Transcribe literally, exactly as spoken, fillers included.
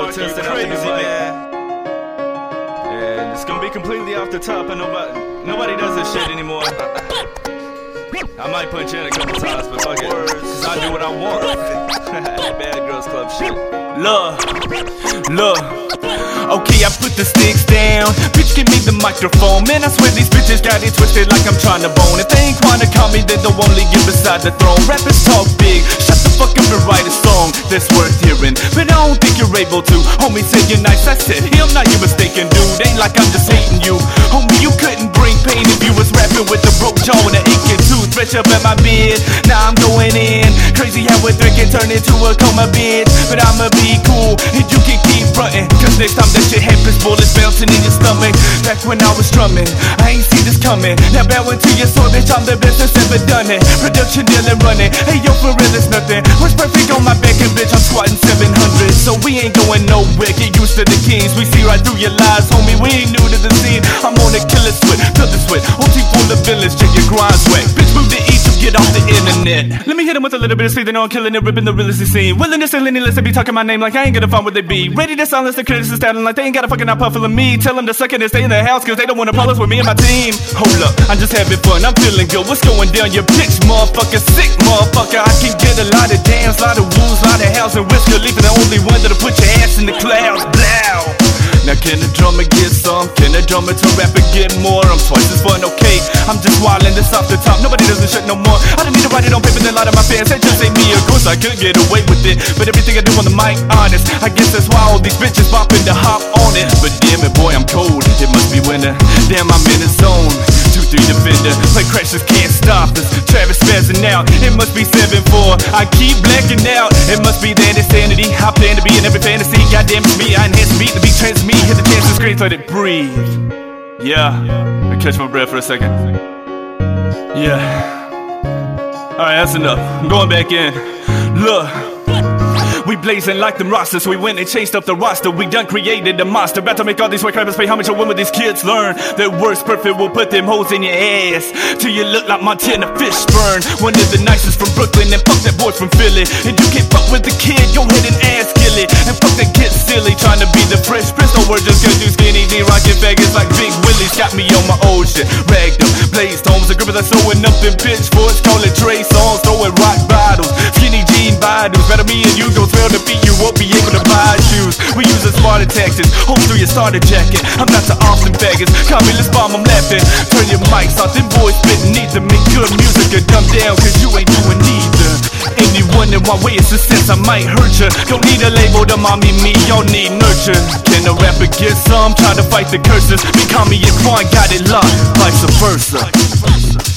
Fuck, you crazy, man. And it's gonna be completely off the top, and nobody, nobody does this shit anymore. I might punch in a couple times, but fuck it, cause I do what I want. Bad Girls Club shit. Look, look. Okay, I put the sticks down. Bitch, give me the microphone. Man, I swear these bitches got it twisted like I'm trying to bone. If they ain't wanna call me, then they'll only get beside the throne. Rappers talk big, shut the fuck up and write a song that's worth hearing. But I don't think you're able to. Homie said you're nice, I said hell, now you mistaken, dude. Ain't like I'm just hating you. Homie, you couldn't bring pain if you was rapping with a broke jaw and an aching tooth. Stretch up at my bed, now I'm going in. Crazy how a threat can turn into a coma, bitch. But I'ma be cool, and you can keep frontin'. Cause next time that shit happens, bullets bouncing in your stomach. Back when I was drumming, I ain't see this coming. Now bowing to your soul, bitch, I'm the best that's ever done it. Production deal and running, hey yo, for real it's nothing. What's perfect on my back and bitch, I'm squatting seven hundred. So we ain't going nowhere, get used to the kings. We see right through your lies, homie, we ain't new to the scene. I'm on a killer sweat, feel the sweat. O T full of villains, check your grind swag. Bitch, move to eat, you get off the internet. Let me hit him with a little bit of speed, they know I'm killing it, ripping the realest scene. Willingness and linealness, they be talking my name like I ain't gonna find where they be. Ready to silence the critics and standing like they ain't got a fucking out puffle of me. Tell them to suck it and stay in the house cause they don't wanna problems with me and my team. Hold up, I'm just having fun, I'm feeling good. What's going down, your bitch, motherfucker? Sick motherfucker, I can get a lot of dams, lot of woos, lot of house and whisker. Leaving the only one that'll put your ass in the clouds. Blow. Now can a drummer get some? Can a drummer to rapper get more? I'm twice as fun, okay? I'm just wildin' this off the top. Nobody doesn't shit no more. I don't need to write it on paper, then a lot of my fans that just ain't me. Of course I could get away with it, but everything I do on the mic, honest. I guess that's why all these bitches bopping to hop on it. But damn it, boy, I'm cold. It must be winter. Damn, I'm in the zone. two three defender, play crashers can't stop us. Travis spazzing out. It must be seven four. I keep blacking out. It must be that insanity. I plan to be in every fantasy. Goddamn it's me. I enhance the beat. The beat trans me. Hit the chance to scream, let it breathe. Yeah, I catch my breath for a second. Yeah. Alright, that's enough. I'm going back in. Look. We blazing like them rosters, we went and chased up the roster. We done created a monster, about to make all these white rappers pay homage. When will these kids learn that words perfect will put them hoes in your ass till you look like Montana Fishburne. One of the nicest from Brooklyn, and fuck that boy from Philly. And you can't fuck with the kid, go ahead and ass kill it. And fuck that kid silly, trying to be the Fresh Prince. No word, just gonna do skinny D, rockin' faggots like Big Willie's. Got me on my old shit, ragged up, blazed homes. The grip that's sewing up in pitchforks, call it Trey Songs, throwing rock bottles, skinny jean bottles. Better me and you go through the beat, you won't be able to buy shoes. We use a smarter tactics, hold through your starter jacket. I'm not the Austin faggots, call me let's bomb, I'm laughing. Turn your mics off, them boys spitting need to make good music or dumb down, cause you ain't doing neither. And you wonder why way of success, I might hurt ya. Don't need a label to mommy me, y'all need nurture. Can a rapper get some? Try to fight the curses. Me call me a Quan, got it locked, vice versa.